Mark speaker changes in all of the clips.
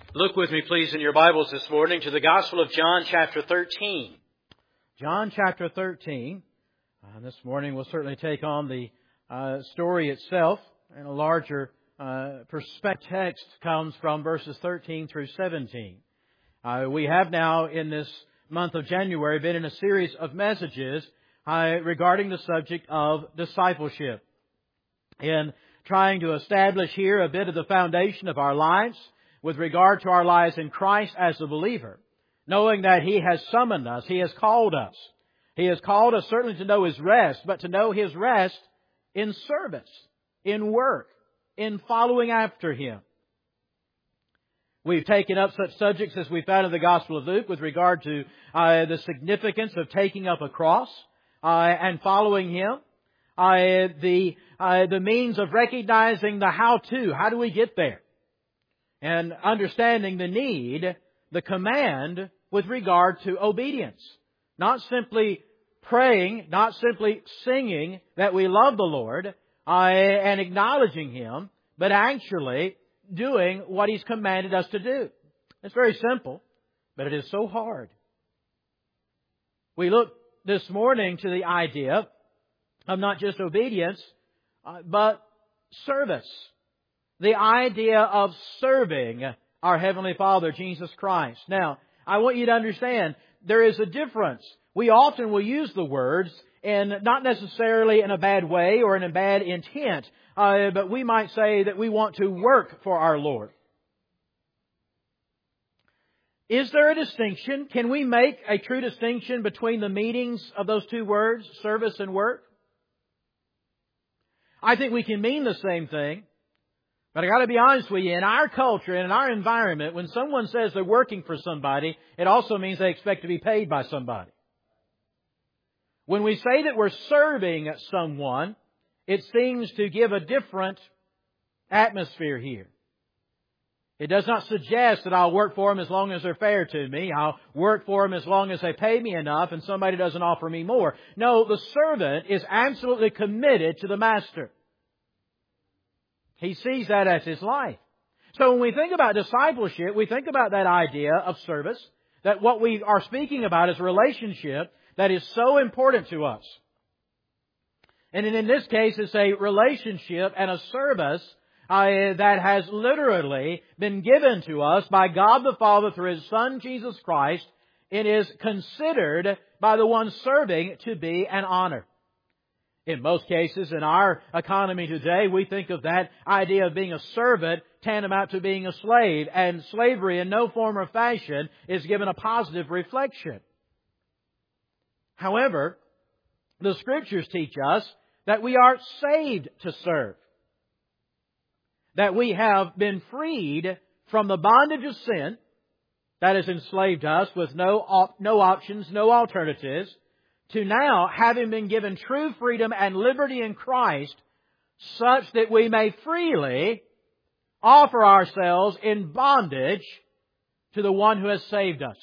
Speaker 1: Look with me, please, in your Bibles this morning to the Gospel of John, chapter 13.
Speaker 2: John chapter 13. This morning we'll certainly take on the story itself, and a larger perspective. Text comes from verses 13 through 17. We have now, in this month of January, been in a series of messages regarding the subject of discipleship, in trying to establish here a bit of the foundation of our lives with regard to our lives in Christ as a believer, knowing that He has summoned us, He has called us. He has called us certainly to know His rest, but to know His rest in service, in work, in following after Him. We've taken up such subjects as we found in the Gospel of Luke with regard to the significance of taking up a cross and following Him. The means of recognizing the how-to. How do we get there? And understanding the need, the command with regard to obedience. Not simply praying, not simply singing that we love the Lord and acknowledging Him, but actually doing what He's commanded us to do. It's very simple, but it is so hard. We look this morning to the idea of not just obedience, but service. The idea of serving our Heavenly Father, Jesus Christ. Now, I want you to understand, there is a difference. We often will use the words, and not necessarily in a bad way or in a bad intent, but we might say that we want to work for our Lord. Is there a distinction? Can we make a true distinction between the meanings of those two words, service and work? I think we can mean the same thing. But I got to be honest with you, in our culture and in our environment, when someone says they're working for somebody, it also means they expect to be paid by somebody. When we say that we're serving someone, it seems to give a different atmosphere here. It does not suggest that I'll work for them as long as they're fair to me. I'll work for them as long as they pay me enough and somebody doesn't offer me more. No, the servant is absolutely committed to the master. He sees that as his life. So when we think about discipleship, we think about that idea of service, that what we are speaking about is a relationship that is so important to us. And in this case, it's a relationship and a service that has literally been given to us by God the Father through His Son, Jesus Christ. It is considered by the one serving to be an honor. In most cases, in our economy today, we think of that idea of being a servant tantamount to being a slave, and slavery in no form or fashion is given a positive reflection. However, the Scriptures teach us that we are saved to serve, that we have been freed from the bondage of sin that has enslaved us with no options, no alternatives, to now having been given true freedom and liberty in Christ, such that we may freely offer ourselves in bondage to the one who has saved us.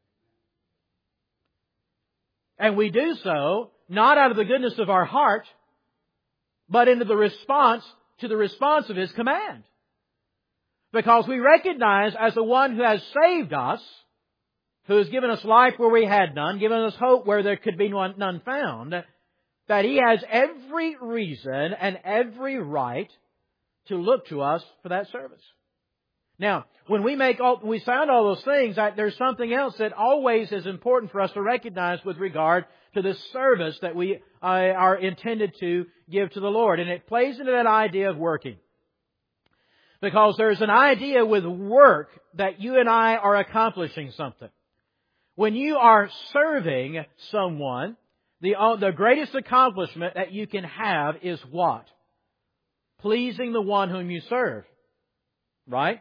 Speaker 2: And we do so not out of the goodness of our heart, but into the response to the response of His command. Because we recognize as the one who has saved us, who has given us life where we had none, given us hope where there could be none found, that He has every reason and every right to look to us for that service. Now, when we sound all those things, there's something else that always is important for us to recognize with regard to this service that we are intended to give to the Lord. And it plays into that idea of working. Because there's an idea with work that you and I are accomplishing something. When you are serving someone, the greatest accomplishment that you can have is what? Pleasing the one whom you serve. Right?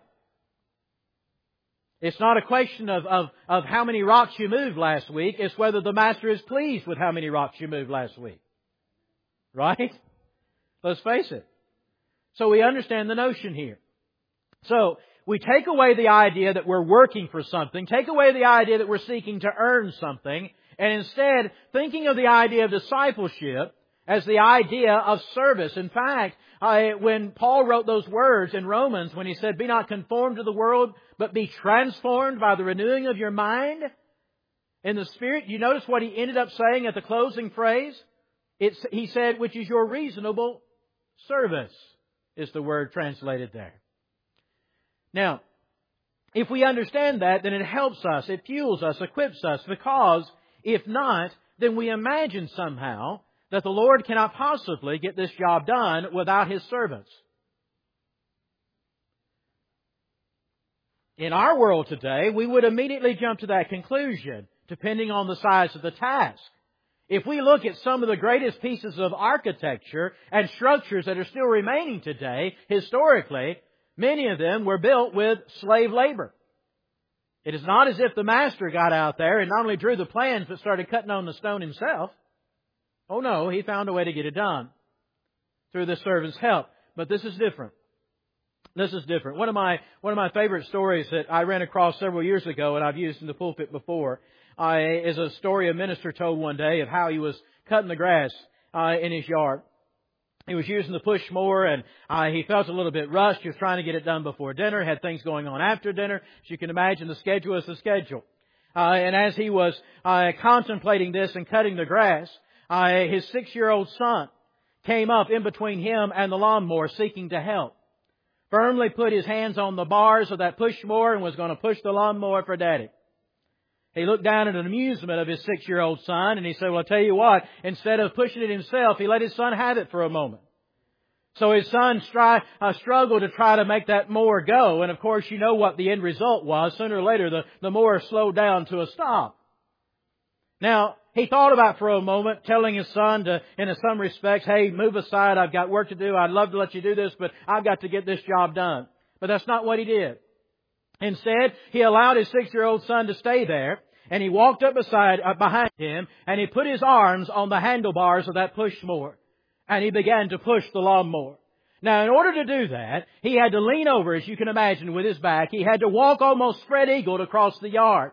Speaker 2: It's not a question of how many rocks you moved last week. It's whether the Master is pleased with how many rocks you moved last week. Right? Let's face it. So we understand the notion here. So we take away the idea that we're working for something, take away the idea that we're seeking to earn something, and instead, thinking of the idea of discipleship as the idea of service. In fact, when Paul wrote those words in Romans, when he said, "Be not conformed to the world, but be transformed by the renewing of your mind," in the Spirit, you notice what he ended up saying at the closing phrase? He said, "which is your reasonable service," is the word translated there. Now, if we understand that, then it helps us, it fuels us, equips us, because if not, then we imagine somehow that the Lord cannot possibly get this job done without His servants. In our world today, we would immediately jump to that conclusion, depending on the size of the task. If we look at some of the greatest pieces of architecture and structures that are still remaining today, historically, many of them were built with slave labor. It is not as if the master got out there and not only drew the plans but started cutting on the stone himself. Oh no, he found a way to get it done through the servant's help. But this is different. This is different. One of my favorite stories that I ran across several years ago and I've used in the pulpit before is a story a minister told one day of how he was cutting the grass in his yard. He was using the push mower and he felt a little bit rushed. He was trying to get it done before dinner, had things going on after dinner. As you can imagine, the schedule is the schedule. And as he was contemplating this and cutting the grass, his 6-year-old son came up in between him and the lawnmower seeking to help. Firmly put his hands on the bars of that push mower and was going to push the lawnmower for Daddy. He looked down at an amusement of his 6-year-old son and he said, "Well, I'll tell you what, instead of pushing it himself, he let his son have it for a moment." So his son struggled to try to make that mower go. And of course, you know what the end result was. Sooner or later, the mower slowed down to a stop. Now, he thought about for a moment telling his son to, in some respects, "Hey, move aside. I've got work to do. I'd love to let you do this, but I've got to get this job done." But that's not what he did. Instead, he allowed his 6-year-old son to stay there, and he walked up behind him, and he put his arms on the handlebars of that push mower, and he began to push the lawnmower. Now, in order to do that, he had to lean over, as you can imagine, with his back. He had to walk almost spread-eagled across the yard.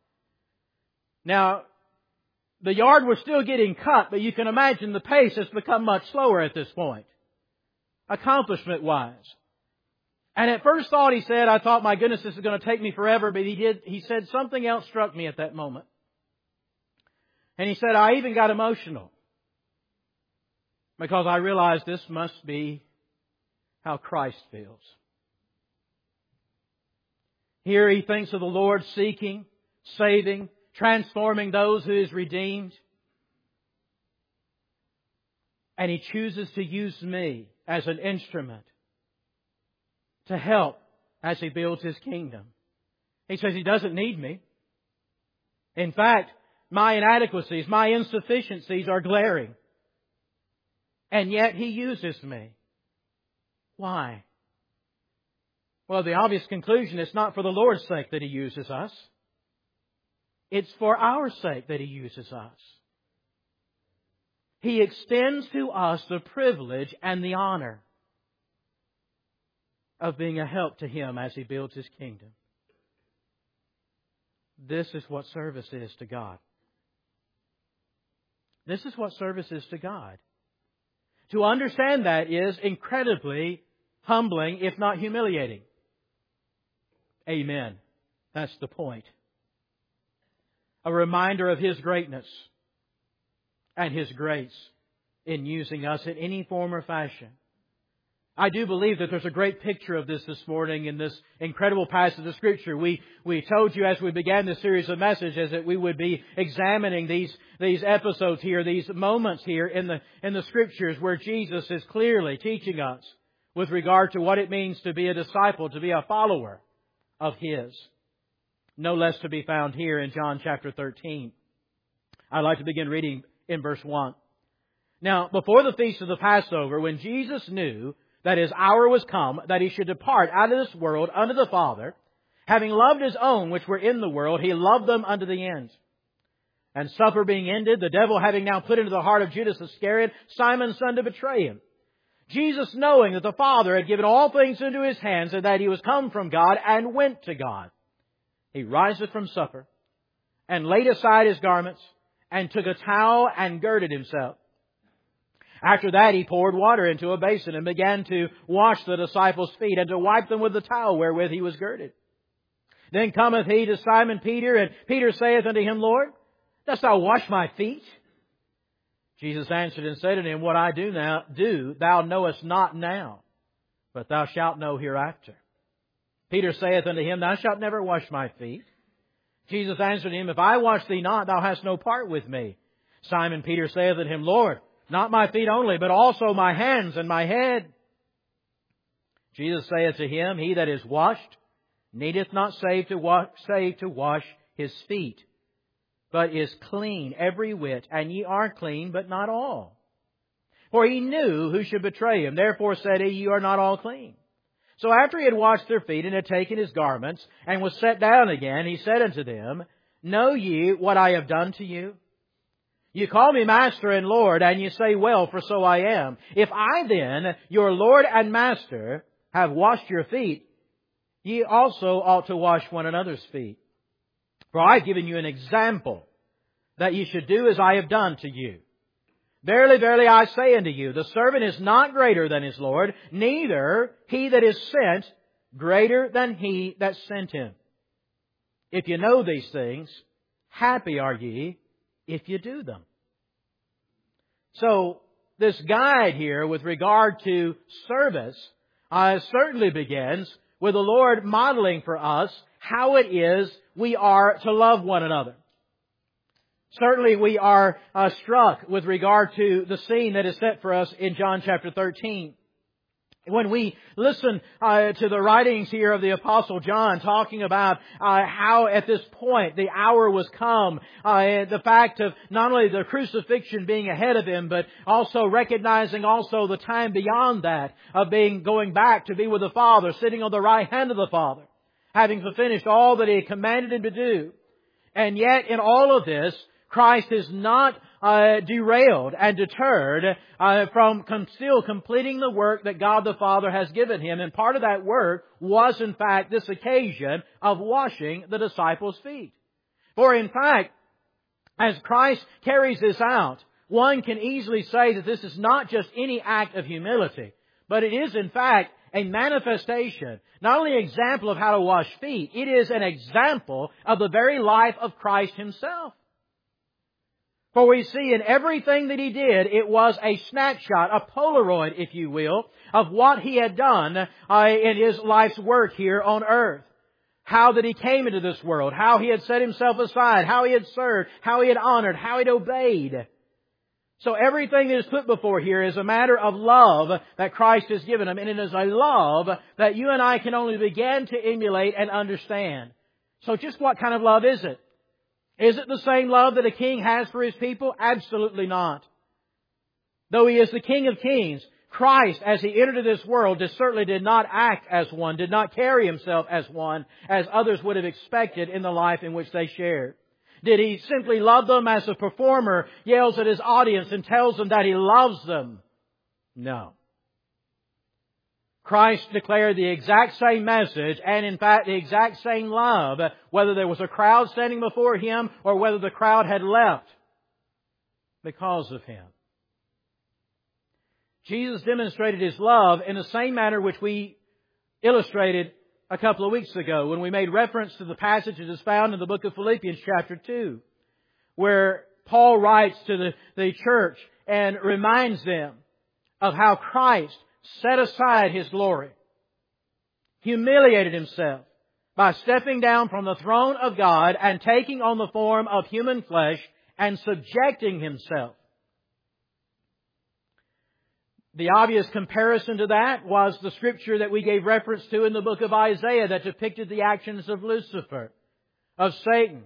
Speaker 2: Now, the yard was still getting cut, but you can imagine the pace has become much slower at this point, accomplishment-wise. And at first thought, he said, "I thought, my goodness, this is going to take me forever." But he said, something else struck me at that moment. And he said, "I even got emotional because I realized this must be how Christ feels." Here he thinks of the Lord seeking, saving, transforming those who He has redeemed. And He chooses to use me as an instrument to help as He builds His kingdom. He says He doesn't need me. In fact, my inadequacies, my insufficiencies are glaring. And yet He uses me. Why? Well, the obvious conclusion is not for the Lord's sake that He uses us. It's for our sake that He uses us. He extends to us the privilege and the honor of being a help to Him as He builds His kingdom. This is what service is to God. This is what service is to God. To understand that is incredibly humbling, if not humiliating. Amen. That's the point. A reminder of His greatness and His grace in using us in any form or fashion. I do believe that there's a great picture of this morning in this incredible passage of Scripture. We told you as we began this series of messages that we would be examining these episodes here, these moments here in the Scriptures where Jesus is clearly teaching us with regard to what it means to be a disciple, to be a follower of His. No less to be found here in John chapter 13. I'd like to begin reading in verse 1. Now, before the feast of the Passover, when Jesus knew that His hour was come, that He should depart out of this world unto the Father, having loved His own which were in the world, He loved them unto the end. And supper being ended, the devil having now put into the heart of Judas Iscariot, Simon's son, to betray Him. Jesus, knowing that the Father had given all things into His hands, and that He was come from God, and went to God, He riseth from supper, and laid aside His garments, and took a towel, and girded Himself. After that, He poured water into a basin and began to wash the disciples' feet and to wipe them with the towel wherewith He was girded. Then cometh He to Simon Peter, and Peter saith unto Him, Lord, dost Thou wash my feet? Jesus answered and said unto him, What I do thou knowest not now, but thou shalt know hereafter. Peter saith unto Him, Thou shalt never wash my feet. Jesus answered him, If I wash thee not, thou hast no part with me. Simon Peter saith unto Him, Lord, not my feet only, but also my hands and my head. Jesus saith to him, He that is washed needeth not save to wash his feet, but is clean every whit, and ye are clean, but not all. For He knew who should betray Him. Therefore said He, Ye are not all clean. So after He had washed their feet, and had taken His garments, and was set down again, He said unto them, Know ye what I have done to you? You call me Master and Lord, and you say, Well, for so I am. If I then, your Lord and Master, have washed your feet, ye also ought to wash one another's feet. For I have given you an example, that ye should do as I have done to you. Verily, verily, I say unto you, the servant is not greater than his Lord, neither he that is sent greater than he that sent him. If you know these things, happy are ye if you do them. So, this guide here with regard to service certainly begins with the Lord modeling for us how it is we are to love one another. Certainly we are struck with regard to the scene that is set for us in John chapter 13. When we listen to the writings here of the Apostle John talking about how at this point the hour was come, the fact of not only the crucifixion being ahead of Him, but also recognizing also the time beyond that of going back to be with the Father, sitting on the right hand of the Father, having finished all that He had commanded Him to do. And yet in all of this, Christ is not derailed and deterred from still completing the work that God the Father has given Him. And part of that work was, in fact, this occasion of washing the disciples' feet. For, in fact, as Christ carries this out, one can easily say that this is not just any act of humility, but it is, in fact, a manifestation, not only an example of how to wash feet, it is an example of the very life of Christ Himself. For we see in everything that He did, it was a snapshot, a Polaroid, if you will, of what He had done in His life's work here on earth. How that He came into this world, how He had set Himself aside, how He had served, how He had honored, how He had obeyed. So everything that is put before here is a matter of love that Christ has given Him, and it is a love that you and I can only begin to emulate and understand. So just what kind of love is it? Is it the same love that a king has for his people? Absolutely not. Though He is the King of Kings, Christ, as He entered into this world, certainly did not act as one, did not carry Himself as one, as others would have expected in the life in which they shared. Did He simply love them as a performer yells at his audience and tells them that He loves them? No. Christ declared the exact same message and, in fact, the exact same love, whether there was a crowd standing before Him or whether the crowd had left because of Him. Jesus demonstrated His love in the same manner which we illustrated a couple of weeks ago when we made reference to the passage that is found in the book of Philippians chapter 2, where Paul writes to the church and reminds them of how Christ set aside His glory, humiliated Himself by stepping down from the throne of God and taking on the form of human flesh and subjecting Himself. The obvious comparison to that was the scripture that we gave reference to in the book of Isaiah that depicted the actions of Lucifer, of Satan.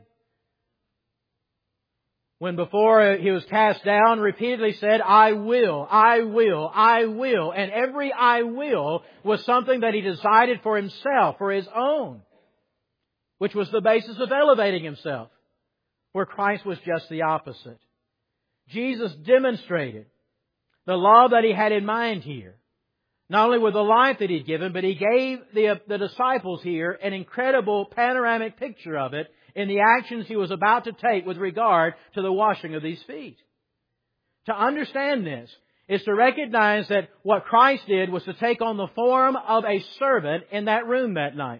Speaker 2: When before he was cast down, repeatedly said, I will, I will, I will. And every I will was something that he decided for himself, for his own, which was the basis of elevating himself, where Christ was just the opposite. Jesus demonstrated the love that He had in mind here. Not only with the life that He'd given, but He gave the disciples here an incredible panoramic picture of it in the actions He was about to take with regard to the washing of these feet. To understand this, is to recognize that what Christ did was to take on the form of a servant in that room that night.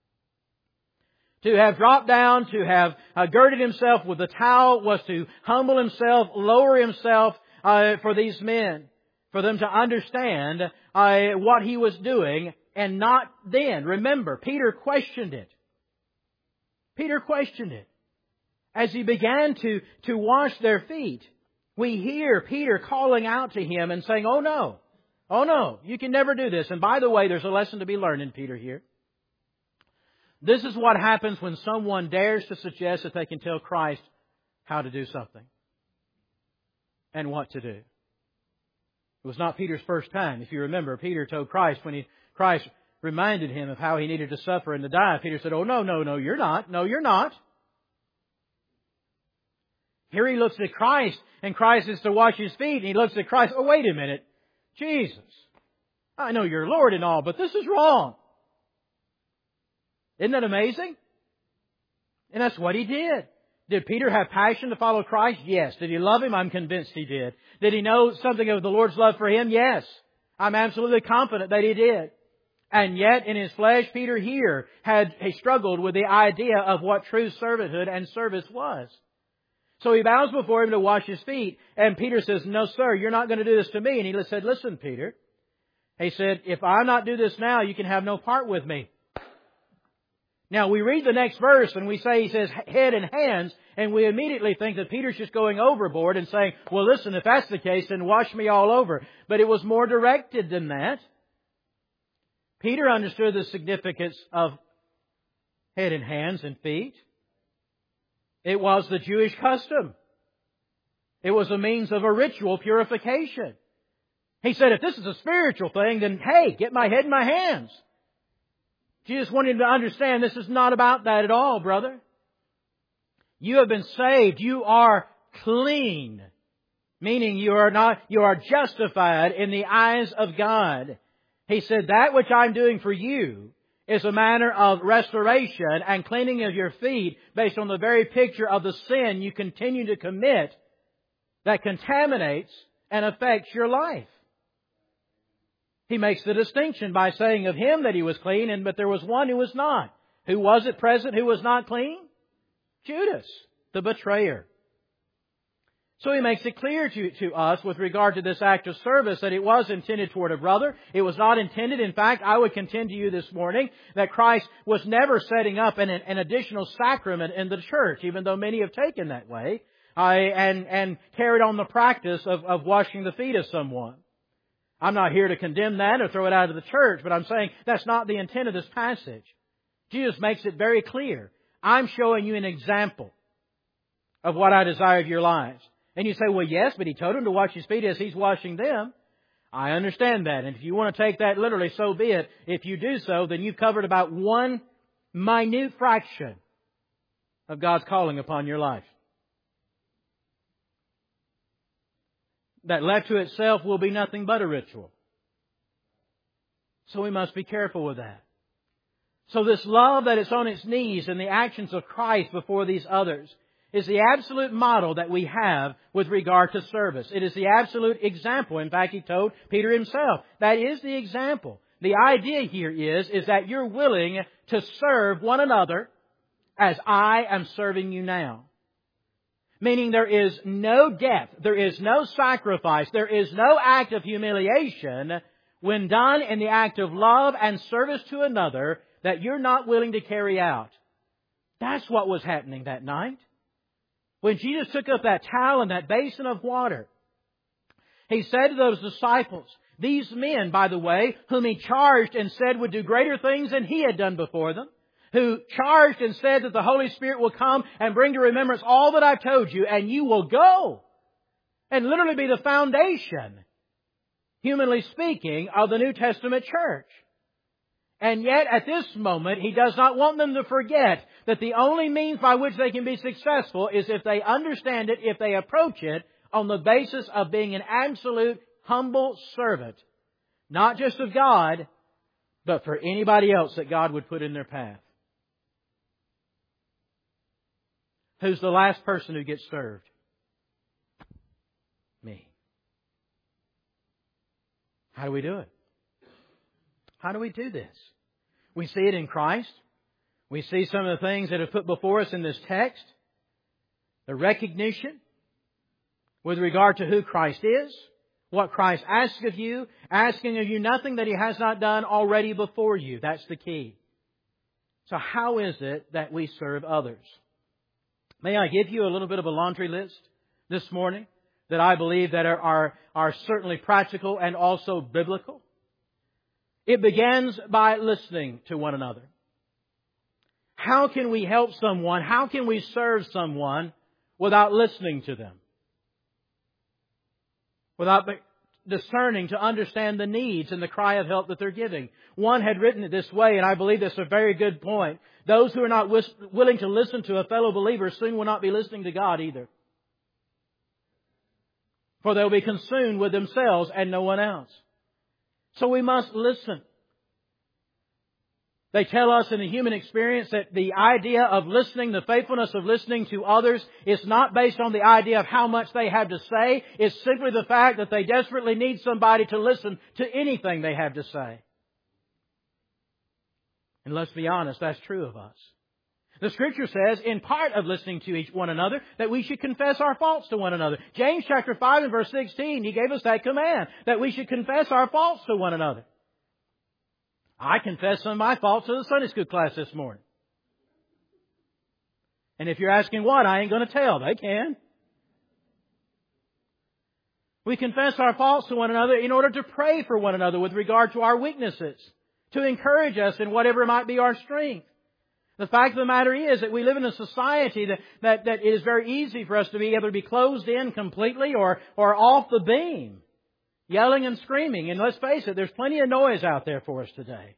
Speaker 2: To have dropped down, to have girded Himself with the towel, was to humble Himself, lower Himself for these men, for them to understand what He was doing, and not then. Remember, Peter questioned it. Peter questioned it. As He began to wash their feet, we hear Peter calling out to Him and saying, "Oh no, you can never do this." And by the way, there's a lesson to be learned in Peter here. This is what happens when someone dares to suggest that they can tell Christ how to do something and what to do. It was not Peter's first time. If you remember, Peter told Christ when Christ reminded him of how he needed to suffer and to die, Peter said, "Oh, no, you're not. No, you're not." Here he looks at Christ, and Christ is to wash his feet, and he looks at Christ, "Oh, wait a minute. Jesus, I know you're Lord and all, but this is wrong." Isn't that amazing? And that's what he did. Did Peter have passion to follow Christ? Yes. Did he love Him? I'm convinced he did. Did he know something of the Lord's love for him? Yes. I'm absolutely confident that he did. And yet, in his flesh, Peter here he struggled with the idea of what true servanthood and service was. So he bows before Him to wash his feet, and Peter says, "No, sir, you're not going to do this to me." And he said, "Listen, Peter." He said, "If I not do this now, you can have no part with me." Now, we read the next verse and we say He says head and hands, and we immediately think that Peter's just going overboard and saying, "Well, listen, if that's the case, then wash me all over." But it was more directed than that. Peter understood the significance of head and hands and feet. It was the Jewish custom. It was a means of a ritual purification. He said, if this is a spiritual thing, then hey, get my head and my hands. Jesus wanted him to understand this is not about that at all, brother. You have been saved. You are clean. Meaning you are justified in the eyes of God. He said, that which I'm doing for you is a manner of restoration and cleaning of your feet based on the very picture of the sin you continue to commit that contaminates and affects your life. He makes the distinction by saying of him that he was clean, but there was one who was not. Who was it present who was not clean? Judas, the betrayer. So he makes it clear to us with regard to this act of service that it was intended toward a brother. It was not intended. In fact, I would contend to you this morning that Christ was never setting up an additional sacrament in the church, even though many have taken that way, and carried on the practice of washing the feet of someone. I'm not here to condemn that or throw it out of the church, but I'm saying that's not the intent of this passage. Jesus makes it very clear. I'm showing you an example of what I desire of your lives. And you say, well, yes, but He told him to wash his feet as He's washing them. I understand that. And if you want to take that literally, so be it. If you do so, then you've covered about one minute fraction of God's calling upon your life. That left to itself will be nothing but a ritual. So we must be careful with that. So this love that is on its knees in the actions of Christ before these others is the absolute model that we have with regard to service. It is the absolute example. In fact, He told Peter himself, that is the example. The idea here is that you're willing to serve one another as I am serving you now. Meaning there is no death, there is no sacrifice, there is no act of humiliation when done in the act of love and service to another that you're not willing to carry out. That's what was happening that night. When Jesus took up that towel and that basin of water, He said to those disciples, these men, by the way, whom He charged and said would do greater things than He had done before them, who charged and said that the Holy Spirit will come and bring to remembrance all that I've told you, and you will go and literally be the foundation, humanly speaking, of the New Testament church. And yet, at this moment, He does not want them to forget that the only means by which they can be successful is if they understand it, if they approach it on the basis of being an absolute humble servant, not just of God, but for anybody else that God would put in their path. Who's the last person who gets served? Me. How do we do it? How do we do this? We see it in Christ. We see some of the things that are put before us in this text. The recognition with regard to who Christ is, what Christ asks of you, asking of you nothing that He has not done already before you. That's the key. So how is it that we serve others? May I give you a little bit of a laundry list this morning that I believe that are certainly practical and also biblical? It begins by listening to one another. How can we help someone? How can we serve someone without listening to them? Without discerning to understand the needs and the cry of help that they're giving. One had written it this way, and I believe this is a very good point. Those who are not willing to listen to a fellow believer soon will not be listening to God either. For they'll be consumed with themselves and no one else. So we must listen. They tell us in the human experience that the idea of listening, the faithfulness of listening to others, is not based on the idea of how much they have to say. It's simply the fact that they desperately need somebody to listen to anything they have to say. And let's be honest, that's true of us. The Scripture says, in part of listening to one another, that we should confess our faults to one another. James chapter 5 and verse 16, he gave us that command, that we should confess our faults to one another. I confessed some of my faults to the Sunday school class this morning. And if you're asking what, I ain't going to tell. They can. We confess our faults to one another in order to pray for one another with regard to our weaknesses, to encourage us in whatever might be our strength. The fact of the matter is that we live in a society that it is very easy for us to be able to be closed in completely or off the beam. Yelling and screaming. And let's face it, there's plenty of noise out there for us today.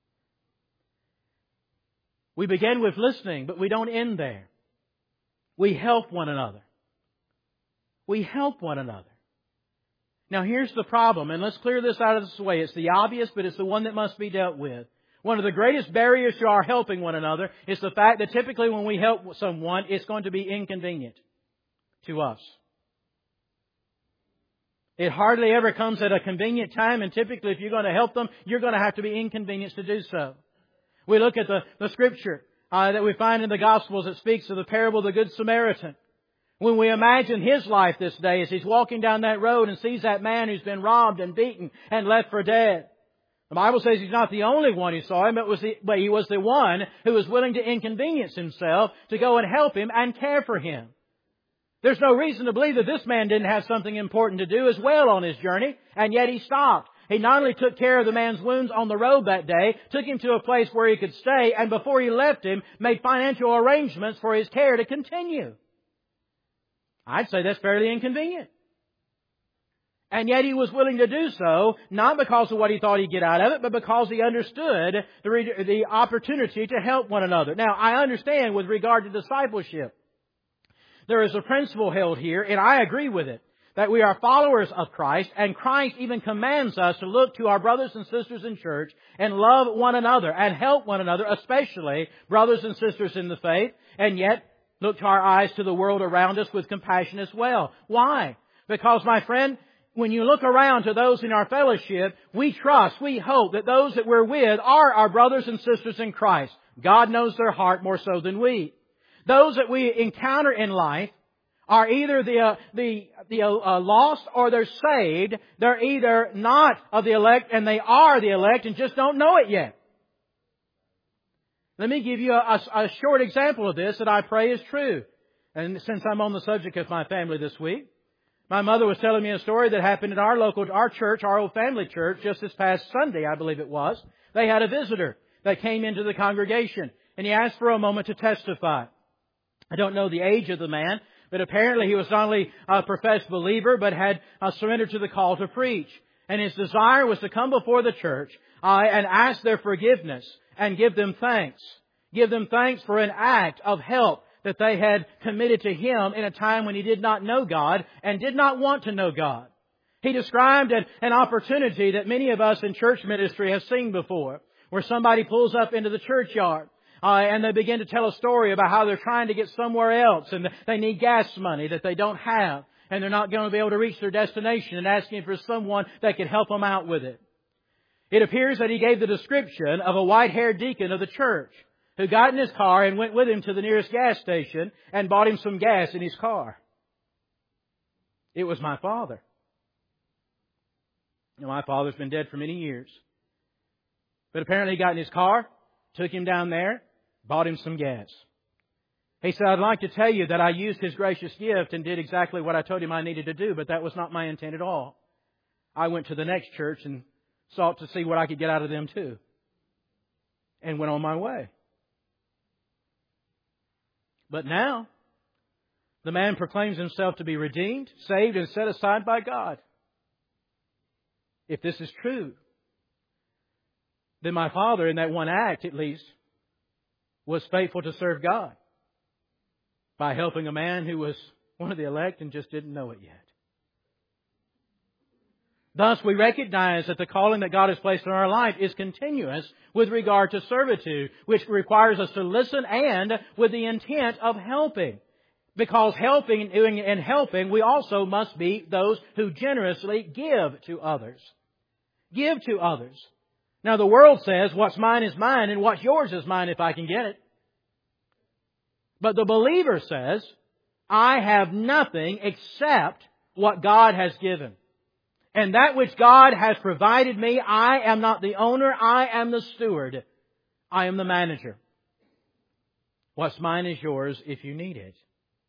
Speaker 2: We begin with listening, but we don't end there. We help one another. We help one another. Now here's the problem, and let's clear this out of this way. It's the obvious, but it's the one that must be dealt with. One of the greatest barriers to our helping one another is the fact that typically when we help someone, it's going to be inconvenient to us. It hardly ever comes at a convenient time, and typically if you're going to help them, you're going to have to be inconvenienced to do so. We look at the Scripture that we find in the Gospels that speaks of the parable of the Good Samaritan. When we imagine his life this day as he's walking down that road and sees that man who's been robbed and beaten and left for dead. The Bible says he's not the only one who saw him, but he was the one who was willing to inconvenience himself to go and help him and care for him. There's no reason to believe that this man didn't have something important to do as well on his journey, and yet he stopped. He not only took care of the man's wounds on the road that day, took him to a place where he could stay, and before he left him, made financial arrangements for his care to continue. I'd say that's fairly inconvenient. And yet he was willing to do so, not because of what he thought he'd get out of it, but because he understood the opportunity to help one another. Now, I understand with regard to discipleship, there is a principle held here, and I agree with it, that we are followers of Christ, and Christ even commands us to look to our brothers and sisters in church and love one another and help one another, especially brothers and sisters in the faith, and yet look to our eyes to the world around us with compassion as well. Why? Because, my friend, when you look around to those in our fellowship, we trust, we hope that those that we're with are our brothers and sisters in Christ. God knows their heart more so than we. Those that we encounter in life are either the lost or they're saved. They're either not of the elect and they are the elect and just don't know it yet. Let me give you a short example of this that I pray is true. And since I'm on the subject of my family this week, my mother was telling me a story that happened at our church, our old family church, just this past Sunday, I believe it was. They had a visitor that came into the congregation, and he asked for a moment to testify. I don't know the age of the man, but apparently he was not only a professed believer, but had surrendered to the call to preach. And his desire was to come before the church and ask their forgiveness and give them thanks. Give them thanks for an act of help that they had committed to him in a time when he did not know God and did not want to know God. He described an opportunity that many of us in church ministry have seen before, where somebody pulls up into the churchyard and they begin to tell a story about how they're trying to get somewhere else and they need gas money that they don't have. and they're not going to be able to reach their destination, and asking for someone that could help them out with it. It appears that he gave the description of a white-haired deacon of the church who got in his car and went with him to the nearest gas station and bought him some gas in his car. It was my father. Now, my father's been dead for many years. But apparently he got in his car, took him down there, bought him some gas. He said, I'd like to tell you that I used his gracious gift and did exactly what I told him I needed to do, but that was not my intent at all. I went to the next church and sought to see what I could get out of them too, and went on my way. But now, the man proclaims himself to be redeemed, saved, and set aside by God. If this is true, then my father, in that one act at least, was faithful to serve God by helping a man who was one of the elect and just didn't know it yet. Thus, we recognize that the calling that God has placed in our life is continuous with regard to servitude, which requires us to listen and with the intent of helping. Because helping, we also must be those who generously give to others. Give to others. Now, the world says, what's mine is mine, and what's yours is mine if I can get it. But the believer says, I have nothing except what God has given. And that which God has provided me, I am not the owner, I am the steward. I am the manager. What's mine is yours if you need it.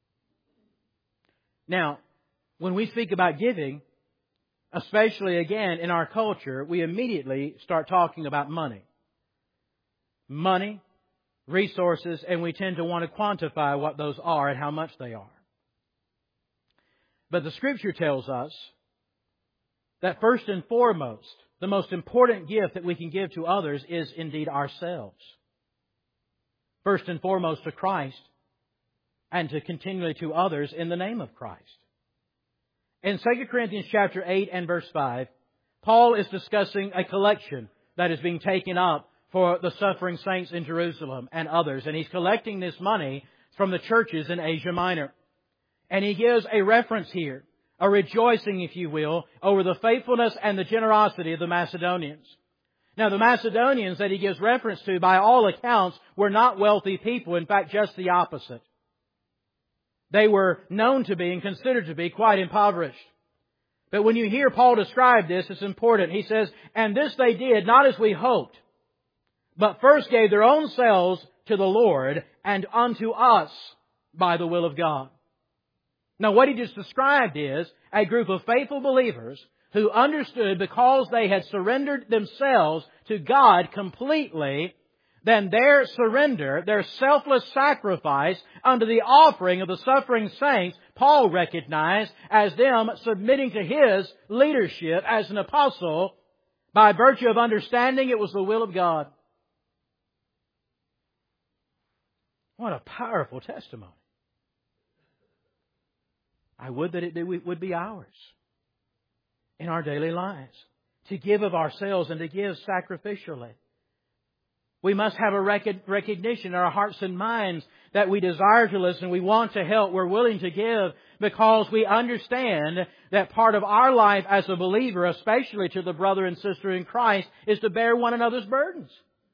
Speaker 2: Now, when we speak about giving, especially again in our culture, we immediately start talking about money. Money, resources, and we tend to want to quantify what those are and how much they are. But the Scripture tells us that first and foremost, the most important gift that we can give to others is indeed ourselves. First and foremost to Christ, and to continually to others in the name of Christ. In 2 Corinthians chapter 8 and verse 5, Paul is discussing a collection that is being taken up for the suffering saints in Jerusalem and others. And he's collecting this money from the churches in Asia Minor. And he gives a reference here, a rejoicing, if you will, over the faithfulness and the generosity of the Macedonians. Now, the Macedonians that he gives reference to, by all accounts, were not wealthy people. In fact, just the opposite. They were known to be and considered to be quite impoverished. But when you hear Paul describe this, it's important. He says, and this they did not as we hoped, but first gave their own selves to the Lord and unto us by the will of God. Now, what he just described is a group of faithful believers who understood, because they had surrendered themselves to God completely, then their surrender, their selfless sacrifice unto the offering of the suffering saints, Paul recognized as them submitting to his leadership as an apostle by virtue of understanding it was the will of God. What a powerful testimony. I would that it would be ours in our daily lives, to give of ourselves and to give sacrificially. We must have a recognition in our hearts and minds that we desire to listen, we want to help, we're willing to give, because we understand that part of our life as a believer, especially to the brother and sister in Christ, is to bear one another's burdens.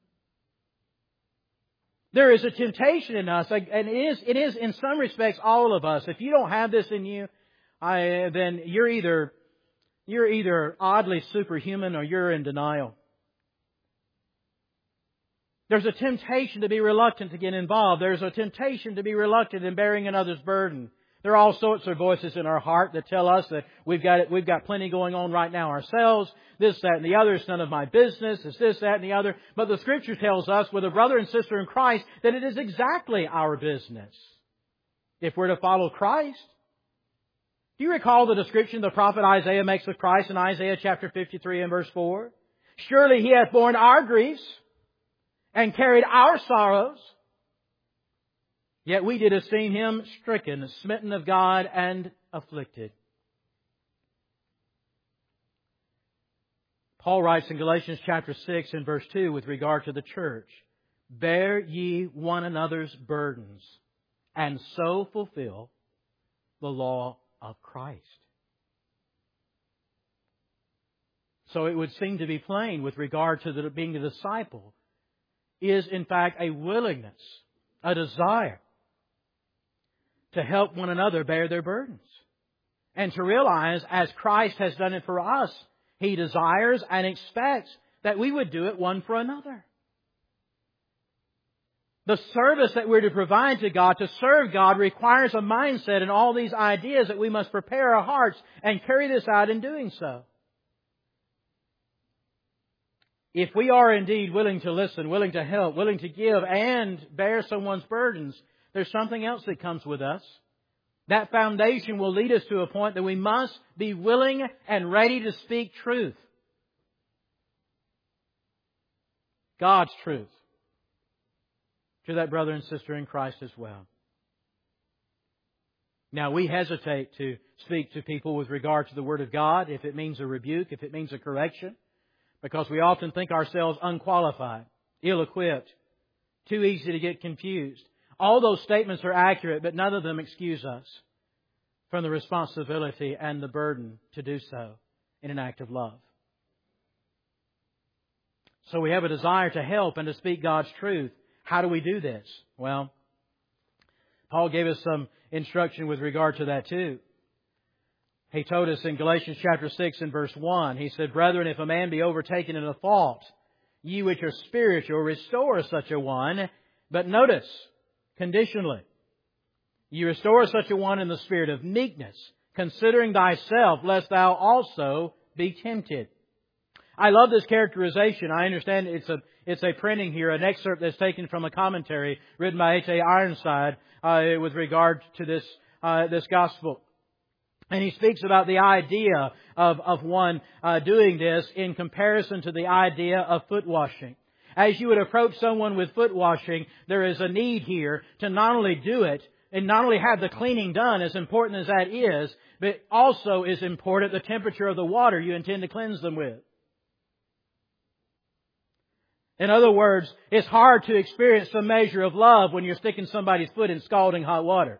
Speaker 2: There is a temptation in us, and it is in some respects all of us. If you don't have this in you, then you're either oddly superhuman or you're in denial. There's a temptation to be reluctant to get involved. There's a temptation to be reluctant in bearing another's burden. There are all sorts of voices in our heart that tell us that we've got plenty going on right now ourselves. This, that, and the other. It's none of my business. It's this, that, and the other. But the Scripture tells us, with a brother and sister in Christ, that it is exactly our business if we're to follow Christ. Do you recall the description the prophet Isaiah makes of Christ in Isaiah chapter 53 and verse 4? Surely He hath borne our griefs and carried our sorrows. Yet we did esteem Him stricken, smitten of God, and afflicted. Paul writes in Galatians chapter 6 and verse 2 with regard to the church, bear ye one another's burdens, and so fulfill the law of Christ. So it would seem to be plain with regard to being a disciple is in fact a willingness, a desire to help one another bear their burdens. And to realize, as Christ has done it for us, He desires and expects that we would do it one for another. The service that we're to provide to God, to serve God, requires a mindset and all these ideas that we must prepare our hearts and carry this out in doing so. If we are indeed willing to listen, willing to help, willing to give and bear someone's burdens, there's something else that comes with us. That foundation will lead us to a point that we must be willing and ready to speak truth. God's truth to that brother and sister in Christ as well. Now, we hesitate to speak to people with regard to the Word of God, if it means a rebuke, if it means a correction, because we often think ourselves unqualified, ill-equipped, too easy to get confused. All those statements are accurate, but none of them excuse us from the responsibility and the burden to do so in an act of love. So we have a desire to help and to speak God's truth. How do we do this? Well, Paul gave us some instruction with regard to that too. He told us in Galatians chapter 6 and verse 1, he said, "Brethren, if a man be overtaken in a fault, ye which are spiritual, restore such a one." But notice, conditionally, "You restore such a one in the spirit of meekness, considering thyself, lest thou also be tempted." I love this characterization. I understand it's a printing here, an excerpt that's taken from a commentary written by H.A. Ironside with regard to this gospel. And he speaks about the idea of one doing this in comparison to the idea of foot washing. As you would approach someone with foot washing, there is a need here to not only do it and not only have the cleaning done, as important as that is, but also is important the temperature of the water you intend to cleanse them with. In other words, it's hard to experience some measure of love when you're sticking somebody's foot in scalding hot water.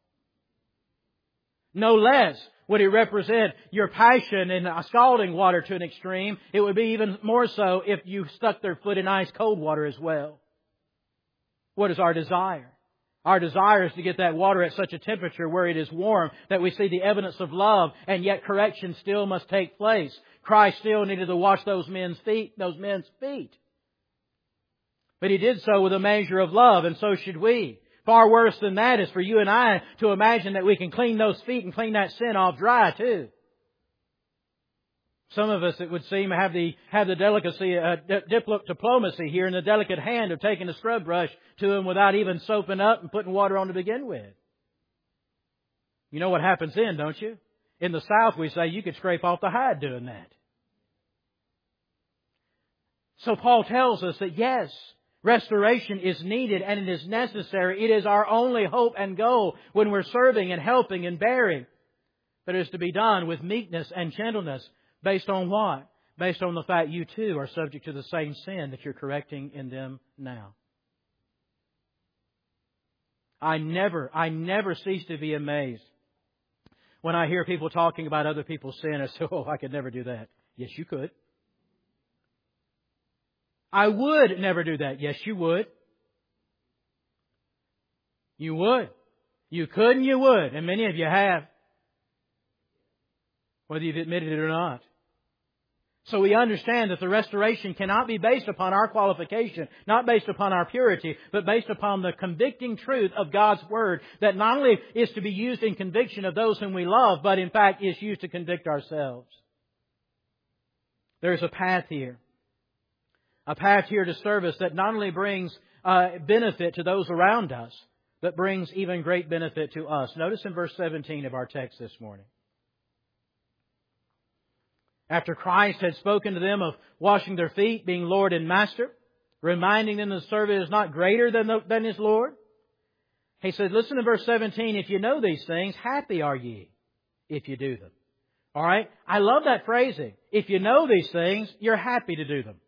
Speaker 2: No less would it represent your passion in scalding water to an extreme. It would be even more so if you stuck their foot in ice cold water as well. What is our desire? Our desire is to get that water at such a temperature where it is warm that we see the evidence of love, and yet correction still must take place. Christ still needed to wash those men's feet. But He did so with a measure of love, and so should we. Far worse than that is for you and I to imagine that we can clean those feet and clean that sin off dry too. Some of us, it would seem, have the delicacy, diplomacy here, and the delicate hand of taking a scrub brush to them without even soaping up and putting water on to begin with. You know what happens then, don't you? In the South, we say you could scrape off the hide doing that. So Paul tells us that yes, restoration is needed and it is necessary. It is our only hope and goal when we're serving and helping and bearing. But it is to be done with meekness and gentleness. Based on what? Based on the fact you too are subject to the same sin that you're correcting in them now. I never cease to be amazed when I hear people talking about other people's sin. I say, "Oh, I could never do that." Yes, you could. I would never do that. Yes, you would. You would. You could and you would. And many of you have. Whether you've admitted it or not. So we understand that the restoration cannot be based upon our qualification, not based upon our purity, but based upon the convicting truth of God's Word that not only is to be used in conviction of those whom we love, but in fact is used to convict ourselves. There's a path here. A path here to service that not only brings benefit to those around us, but brings even great benefit to us. Notice in verse 17 of our text this morning. After Christ had spoken to them of washing their feet, being Lord and Master, reminding them the servant is not greater than his Lord, He said, listen to verse 17, "If you know these things, happy are ye if you do them." All right? I love that phrasing. If you know these things, you're happy to do them.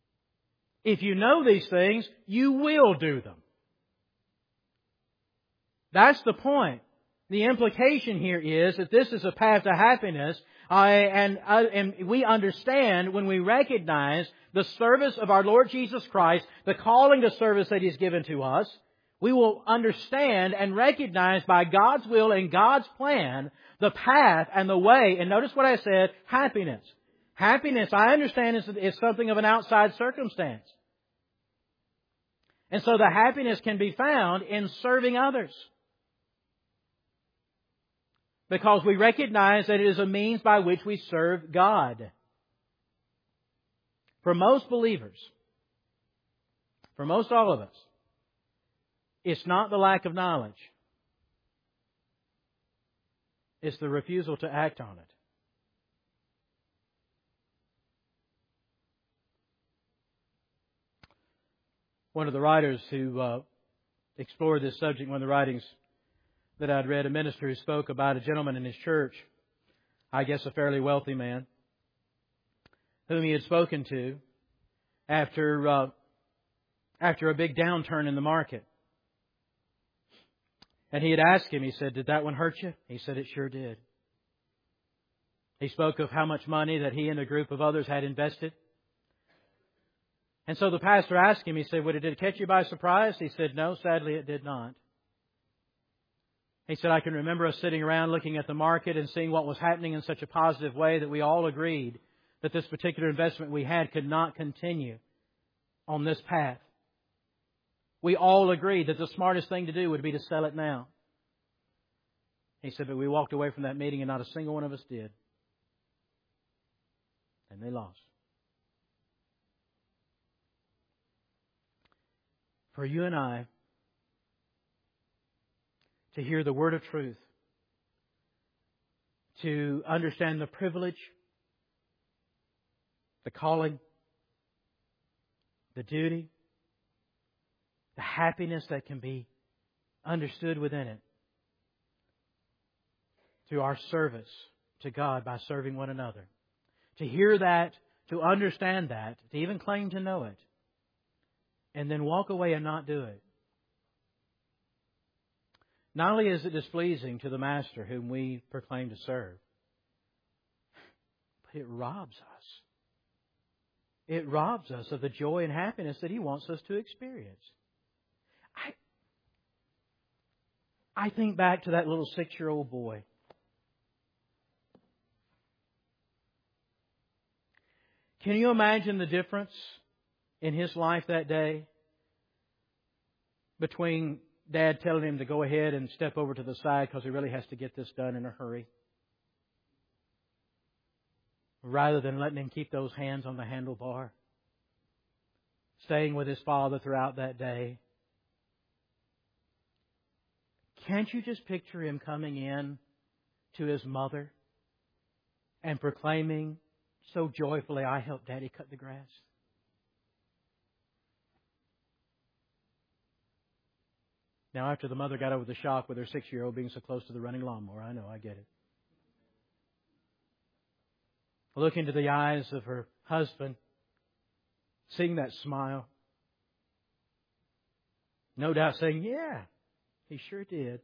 Speaker 2: If you know these things, you will do them. That's the point. The implication here is that this is a path to happiness, and we understand when we recognize the service of our Lord Jesus Christ, the calling to service that He's given to us, we will understand and recognize by God's will and God's plan the path and the way. And notice what I said, happiness. Happiness, I understand, is something of an outside circumstance. And so the happiness can be found in serving others. Because we recognize that it is a means by which we serve God. For most believers, for most all of us, it's not the lack of knowledge. It's the refusal to act on it. One of the writers who explored this subject, one of the writings that I'd read, a minister who spoke about a gentleman in his church, I guess a fairly wealthy man, whom he had spoken to after a big downturn in the market. And he had asked him, he said, "Did that one hurt you?" He said, "It sure did." He spoke of how much money that he and a group of others had invested. And so the pastor asked him, he said, "Well, did it catch you by surprise?" He said, "No, sadly it did not." He said, "I can remember us sitting around looking at the market and seeing what was happening in such a positive way that we all agreed that this particular investment we had could not continue on this path. We all agreed that the smartest thing to do would be to sell it now." He said, "But we walked away from that meeting and not a single one of us did. And they lost." For you and I to hear the word of truth, to understand the privilege, the calling, the duty, the happiness that can be understood within it, through our service to God by serving one another. To hear that, to understand that, to even claim to know it, and then walk away and not do it. Not only is it displeasing to the Master whom we proclaim to serve, but it robs us. It robs us of the joy and happiness that He wants us to experience. I think back to that little 6-year-old boy. Can you imagine the difference in his life that day between Dad telling him to go ahead and step over to the side because he really has to get this done in a hurry, rather than letting him keep those hands on the handlebar, staying with his father throughout that day? Can't you just picture him coming in to his mother and proclaiming so joyfully, "I helped Daddy cut the grass"? Now, after the mother got over the shock with her 6-year-old being so close to the running lawnmower, I know, I get it. Look into the eyes of her husband, seeing that smile. No doubt saying, "Yeah, he sure did."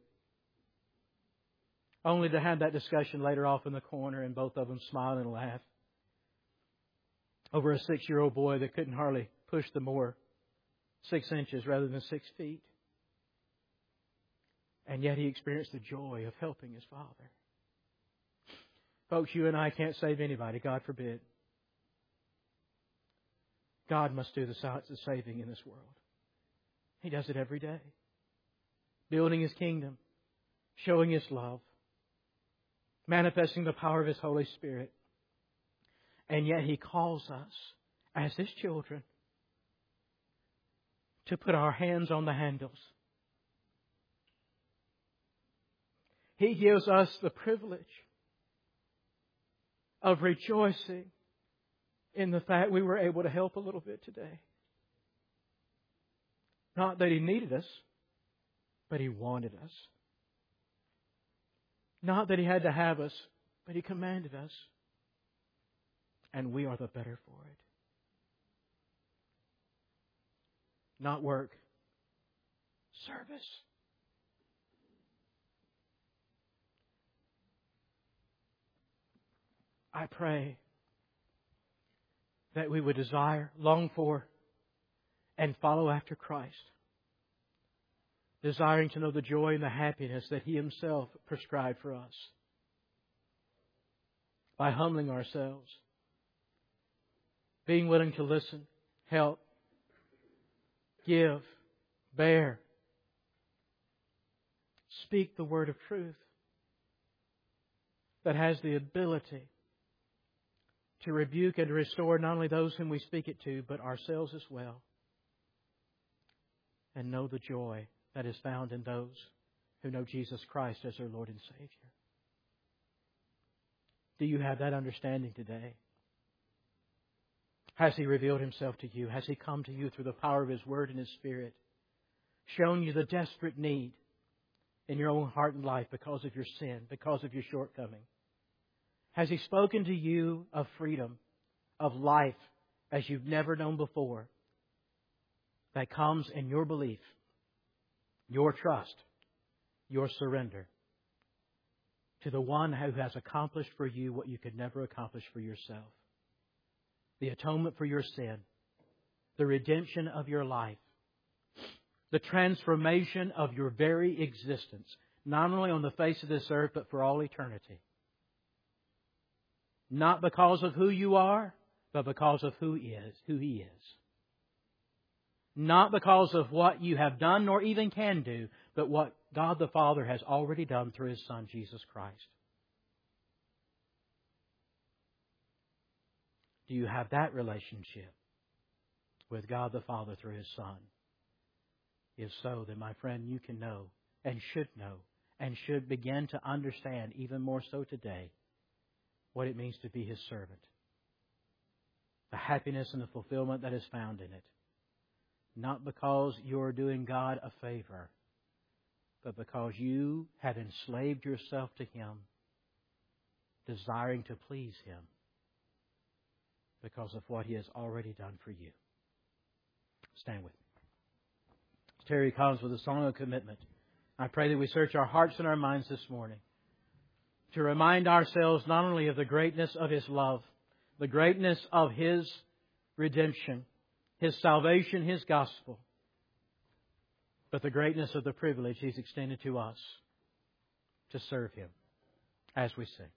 Speaker 2: Only to have that discussion later off in the corner and both of them smile and laugh over a 6-year-old boy that couldn't hardly push the mower 6 inches rather than 6 feet. And yet he experienced the joy of helping his father. Folks, you and I can't save anybody, God forbid. God must do the saving in this world. He does it every day. Building His kingdom, showing His love, manifesting the power of His Holy Spirit. And yet He calls us, as His children, to put our hands on the handles. He gives us the privilege of rejoicing in the fact we were able to help a little bit today. Not that He needed us, but He wanted us. Not that He had to have us, but He commanded us. And we are the better for it. Not work, service. I pray that we would desire, long for, and follow after Christ, desiring to know the joy and the happiness that He Himself prescribed for us, by humbling ourselves, being willing to listen, help, give, bear, speak the word of truth that has the ability to rebuke and restore not only those whom we speak it to, but ourselves as well. And know the joy that is found in those who know Jesus Christ as their Lord and Savior. Do you have that understanding today? Has He revealed Himself to you? Has He come to you through the power of His Word and His Spirit, shown you the desperate need in your own heart and life because of your sin, because of your shortcoming? Has He spoken to you of freedom, of life as you've never known before, that comes in your belief, your trust, your surrender to the One who has accomplished for you what you could never accomplish for yourself? The atonement for your sin, the redemption of your life, the transformation of your very existence, not only on the face of this earth, but for all eternity. Not because of who you are, but because of who He is. Not because of what you have done, nor even can do, but what God the Father has already done through His Son, Jesus Christ. Do you have that relationship with God the Father through His Son? If so, then my friend, you can know and should begin to understand even more so today what it means to be His servant. The happiness and the fulfillment that is found in it. Not because you're doing God a favor, but because you have enslaved yourself to Him, desiring to please Him because of what He has already done for you. Stand with me. Terry comes with a song of commitment. I pray that we search our hearts and our minds this morning to remind ourselves not only of the greatness of His love, the greatness of His redemption, His salvation, His gospel, but the greatness of the privilege He's extended to us to serve Him as we sing.